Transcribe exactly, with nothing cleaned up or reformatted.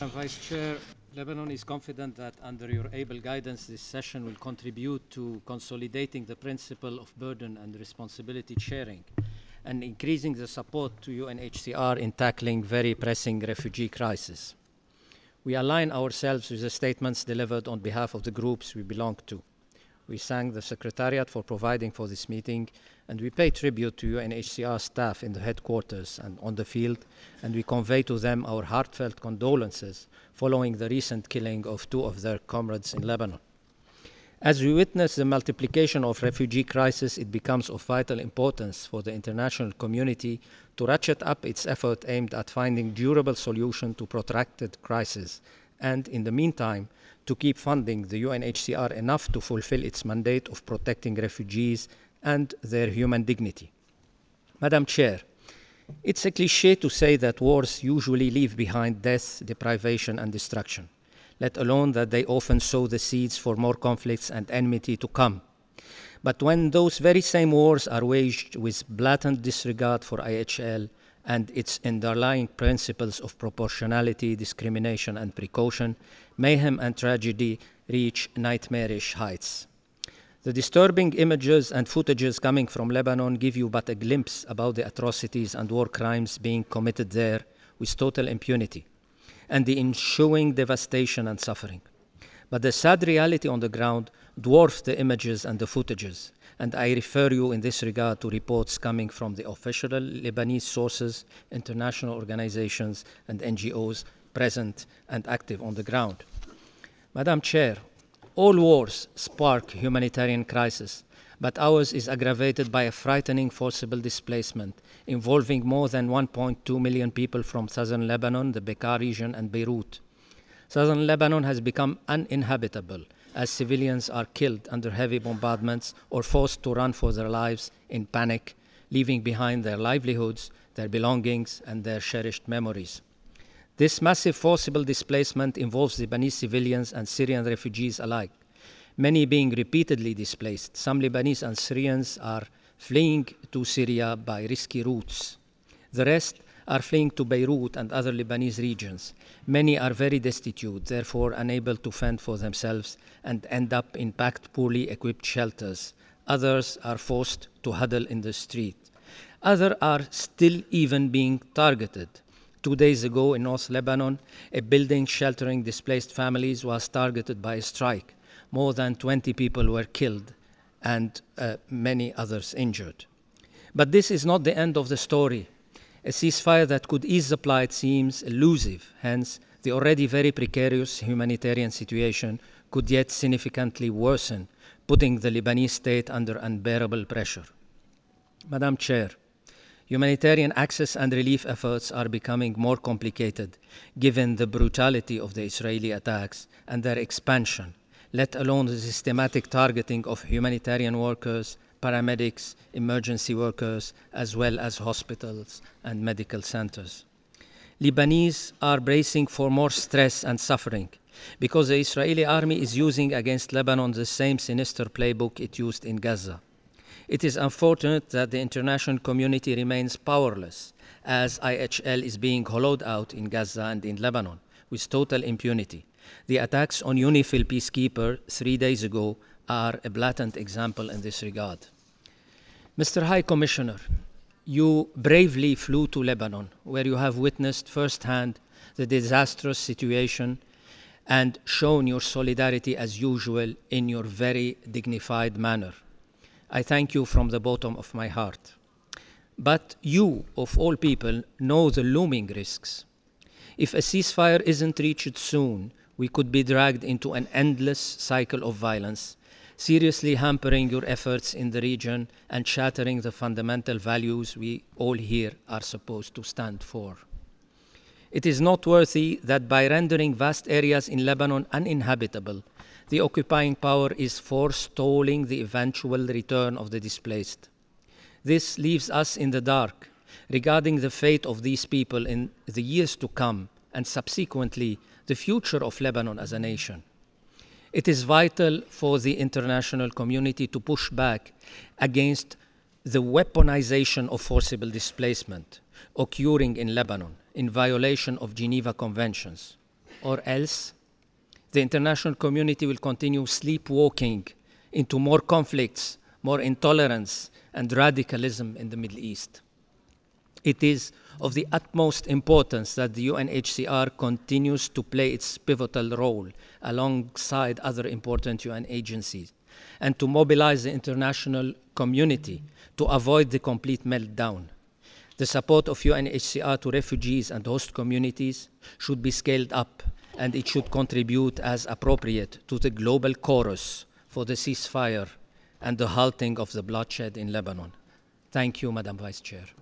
Vice Chair, Lebanon is confident that under your able guidance, this session will contribute to consolidating the principle of burden and responsibility sharing and increasing the support to U N H C R in tackling very pressing refugee crisis. We align ourselves with the statements delivered on behalf of the groups we belong to. We thank the Secretariat for providing for this meeting, and we pay tribute to U N H C R staff in the headquarters and on the field, and we convey to them our heartfelt condolences following the recent killing of two of their comrades in Lebanon. As we witness the multiplication of refugee crises, it becomes of vital importance for the international community to ratchet up its effort aimed at finding durable solutions to protracted crises, and in the meantime, to keep funding the U N H C R enough to fulfill its mandate of protecting refugees and their human dignity. Madam Chair, it's a cliché to say that wars usually leave behind death, deprivation, and destruction, let alone that they often sow the seeds for more conflicts and enmity to come. But when those very same wars are waged with blatant disregard for I H L and its underlying principles of proportionality, discrimination, and precaution, mayhem and tragedy reach nightmarish heights. The disturbing images and footages coming from Lebanon give you but a glimpse about the atrocities and war crimes being committed there with total impunity, and the ensuing devastation and suffering. But the sad reality on the ground dwarfs the images and the footages, and I refer you in this regard to reports coming from the official Lebanese sources, international organizations, and N G Os present and active on the ground. Madam Chair, all wars spark humanitarian crisis, but ours is aggravated by a frightening forcible displacement involving more than one point two million people from southern Lebanon, the Bekaa region, and Beirut. Southern Lebanon has become uninhabitable as civilians are killed under heavy bombardments or forced to run for their lives in panic, leaving behind their livelihoods, their belongings, and their cherished memories. This massive forcible displacement involves Lebanese civilians and Syrian refugees alike, many being repeatedly displaced. Some Lebanese and Syrians are fleeing to Syria by risky routes. The rest are fleeing to Beirut and other Lebanese regions. Many are very destitute, therefore unable to fend for themselves and end up in packed, poorly equipped shelters. Others are forced to huddle in the street. Others are still even being targeted. Two days ago in North Lebanon, a building sheltering displaced families was targeted by a strike. More than twenty people were killed and uh, many others injured. But this is not the end of the story. A ceasefire that could ease the plight seems elusive, hence the already very precarious humanitarian situation could yet significantly worsen, putting the Lebanese state under unbearable pressure. Madam Chair, humanitarian access and relief efforts are becoming more complicated given the brutality of the Israeli attacks and their expansion, let alone the systematic targeting of humanitarian workers, paramedics, emergency workers, as well as hospitals and medical centers. Lebanese are bracing for more stress and suffering because the Israeli army is using against Lebanon the same sinister playbook it used in Gaza. It is unfortunate that the international community remains powerless as I H L is being hollowed out in Gaza and in Lebanon with total impunity. The attacks on UNIFIL peacekeeper three days ago are a blatant example in this regard. Mister High Commissioner, you bravely flew to Lebanon, where you have witnessed firsthand the disastrous situation and shown your solidarity as usual in your very dignified manner. I thank you from the bottom of my heart. But you, of all people, know the looming risks. If a ceasefire isn't reached soon, we could be dragged into an endless cycle of violence, seriously hampering your efforts in the region and shattering the fundamental values we all here are supposed to stand for. It is noteworthy that by rendering vast areas in Lebanon uninhabitable, the occupying power is forestalling the eventual return of the displaced. This leaves us in the dark regarding the fate of these people in the years to come and subsequently the future of Lebanon as a nation. It is vital for the international community to push back against the weaponization of forcible displacement occurring in Lebanon in violation of Geneva Conventions. or else the international community will continue sleepwalking into more conflicts, more intolerance, and radicalism in the Middle East. It is of the utmost importance that the U N H C R continues to play its pivotal role alongside other important U N agencies and to mobilize the international community to avoid the complete meltdown. The support of U N H C R to refugees and host communities should be scaled up, and it should contribute as appropriate to the global chorus for the ceasefire and the halting of the bloodshed in Lebanon. Thank you, Madam Vice Chair.